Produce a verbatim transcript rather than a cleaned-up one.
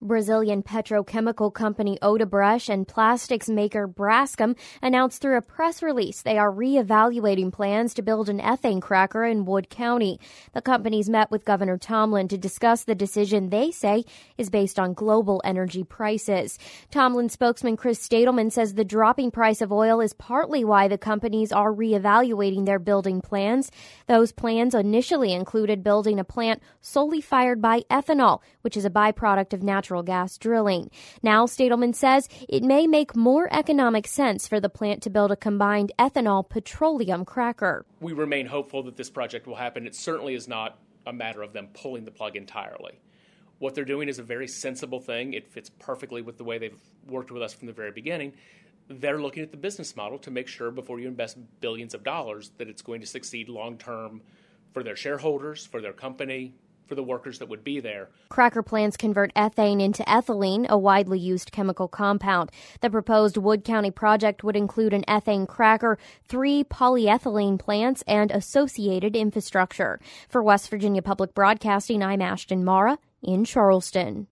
Brazilian petrochemical company Odebrecht and plastics maker Braskem announced through a press release they are reevaluating plans to build an ethane cracker in Wood County. The companies met with Governor Tomlin to discuss the decision they say is based on global energy prices. Tomlin spokesman Chris Stadelman says the dropping price of oil is partly why the companies are reevaluating their building plans. Those plans initially included building a plant solely fired by ethanol, which is a byproduct of natural gas drilling. Now, Stadelman says it may make more economic sense for the plant to build a combined ethanol petroleum cracker. We remain hopeful that this project will happen. It certainly is not a matter of them pulling the plug entirely. What they're doing is a very sensible thing. It fits perfectly with the way they've worked with us from the very beginning. They're looking at the business model to make sure before you invest billions of dollars that it's going to succeed long-term for their shareholders, for their company, for the workers that would be there. Cracker plants convert ethane into ethylene, a widely used chemical compound. The proposed Wood County project would include an ethane cracker, three polyethylene plants, and associated infrastructure. For West Virginia Public Broadcasting, I'm Ashton Mara in Charleston.